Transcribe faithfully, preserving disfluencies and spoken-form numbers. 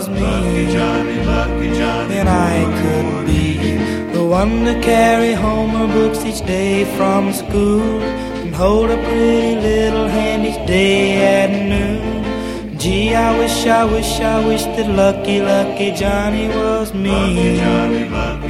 was me, Lucky Johnny, lucky Johnny, then I could be the one to carry home her books each day from school and hold a pretty little hand each day at noon. Gee, I wish, I wish, I wish that lucky, lucky Johnny was me. Lucky Johnny, lucky